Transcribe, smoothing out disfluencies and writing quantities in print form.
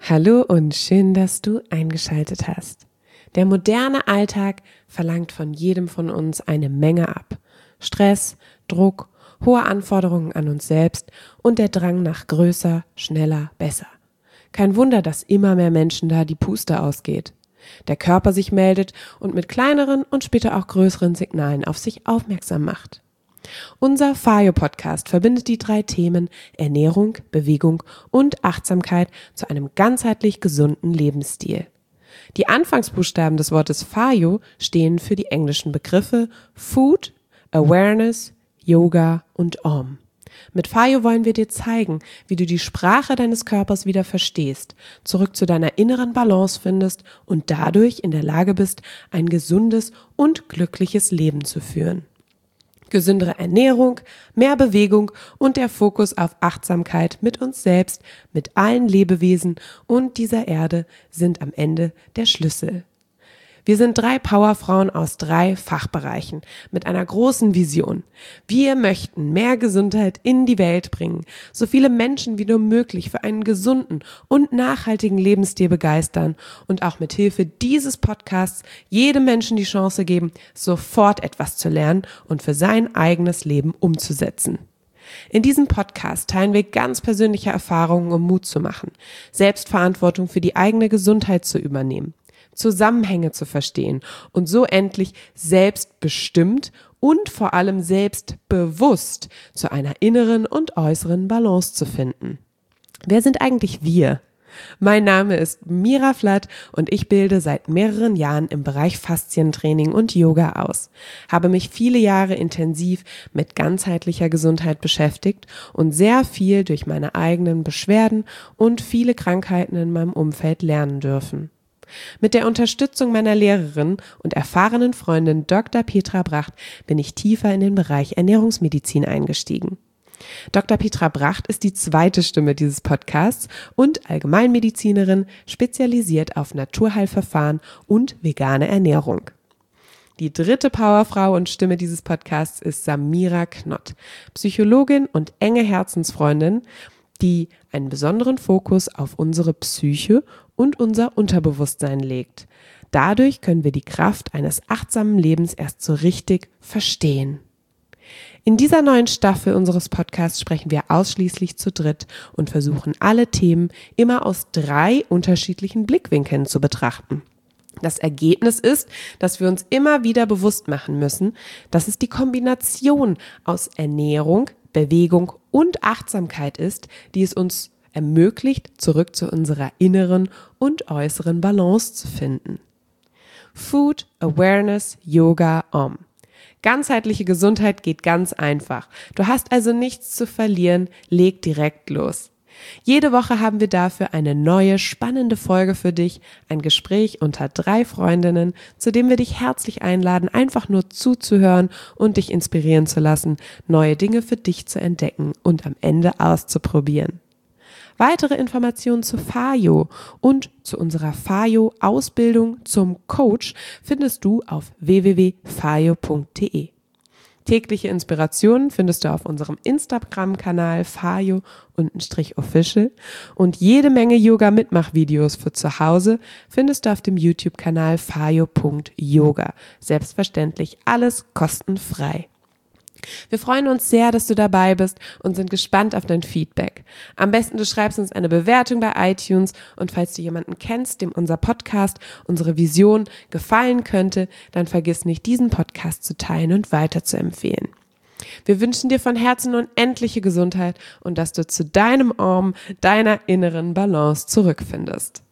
Hallo und schön, dass du eingeschaltet hast. Der moderne Alltag verlangt von jedem von uns eine Menge ab. Stress, Druck, hohe Anforderungen an uns selbst und der Drang nach größer, schneller, besser. Kein Wunder, dass immer mehr Menschen da die Puste ausgeht. Der Körper sich meldet und mit kleineren und später auch größeren Signalen auf sich aufmerksam macht. Unser FAYO-Podcast verbindet die 3 Themen Ernährung, Bewegung und Achtsamkeit zu einem ganzheitlich gesunden Lebensstil. Die Anfangsbuchstaben des Wortes FAYO stehen für die englischen Begriffe Food, Awareness, Yoga und Om. Mit FAYO wollen wir dir zeigen, wie du die Sprache deines Körpers wieder verstehst, zurück zu deiner inneren Balance findest und dadurch in der Lage bist, ein gesundes und glückliches Leben zu führen. Gesündere Ernährung, mehr Bewegung und der Fokus auf Achtsamkeit mit uns selbst, mit allen Lebewesen und dieser Erde sind am Ende der Schlüssel. Wir sind 3 Powerfrauen aus 3 Fachbereichen mit einer großen Vision. Wir möchten mehr Gesundheit in die Welt bringen, so viele Menschen wie nur möglich für einen gesunden und nachhaltigen Lebensstil begeistern und auch mit Hilfe dieses Podcasts jedem Menschen die Chance geben, sofort etwas zu lernen und für sein eigenes Leben umzusetzen. In diesem Podcast teilen wir ganz persönliche Erfahrungen, um Mut zu machen, Selbstverantwortung für die eigene Gesundheit zu übernehmen, Zusammenhänge zu verstehen und so endlich selbstbestimmt und vor allem selbstbewusst zu einer inneren und äußeren Balance zu finden. Wer sind eigentlich wir? Mein Name ist Mira Flatt und ich bilde seit mehreren Jahren im Bereich Faszientraining und Yoga aus, habe mich viele Jahre intensiv mit ganzheitlicher Gesundheit beschäftigt und sehr viel durch meine eigenen Beschwerden und viele Krankheiten in meinem Umfeld lernen dürfen. Mit der Unterstützung meiner Lehrerin und erfahrenen Freundin Dr. Petra Bracht bin ich tiefer in den Bereich Ernährungsmedizin eingestiegen. Dr. Petra Bracht ist die 2. Stimme dieses Podcasts und Allgemeinmedizinerin, spezialisiert auf Naturheilverfahren und vegane Ernährung. Die 3. Powerfrau und Stimme dieses Podcasts ist Samira Knott, Psychologin und enge Herzensfreundin, die einen besonderen Fokus auf unsere Psyche und unser Unterbewusstsein legt. Dadurch können wir die Kraft eines achtsamen Lebens erst so richtig verstehen. In dieser neuen Staffel unseres Podcasts sprechen wir ausschließlich zu dritt und versuchen alle Themen immer aus 3 unterschiedlichen Blickwinkeln zu betrachten. Das Ergebnis ist, dass wir uns immer wieder bewusst machen müssen, dass es die Kombination aus Ernährung, Bewegung und Achtsamkeit ist, die es uns ermöglicht, zurück zu unserer inneren und äußeren Balance zu finden. Food, Awareness, Yoga, Om. Ganzheitliche Gesundheit geht ganz einfach. Du hast also nichts zu verlieren, leg direkt los. Jede Woche haben wir dafür eine neue, spannende Folge für dich, ein Gespräch unter 3 Freundinnen, zu dem wir dich herzlich einladen, einfach nur zuzuhören und dich inspirieren zu lassen, neue Dinge für dich zu entdecken und am Ende auszuprobieren. Weitere Informationen zu FAYO und zu unserer FAYO-Ausbildung zum Coach findest du auf www.fayo.de. Tägliche Inspirationen findest du auf unserem Instagram-Kanal fayo_official und jede Menge Yoga-Mitmachvideos für zu Hause findest du auf dem YouTube-Kanal fayo.yoga. Selbstverständlich alles kostenfrei. Wir freuen uns sehr, dass du dabei bist und sind gespannt auf dein Feedback. Am besten du schreibst uns eine Bewertung bei iTunes und falls du jemanden kennst, dem unser Podcast, unsere Vision gefallen könnte, dann vergiss nicht, diesen Podcast zu teilen und weiterzuempfehlen. Wir wünschen dir von Herzen unendliche Gesundheit und dass du zu deinem Om, deiner inneren Balance zurückfindest.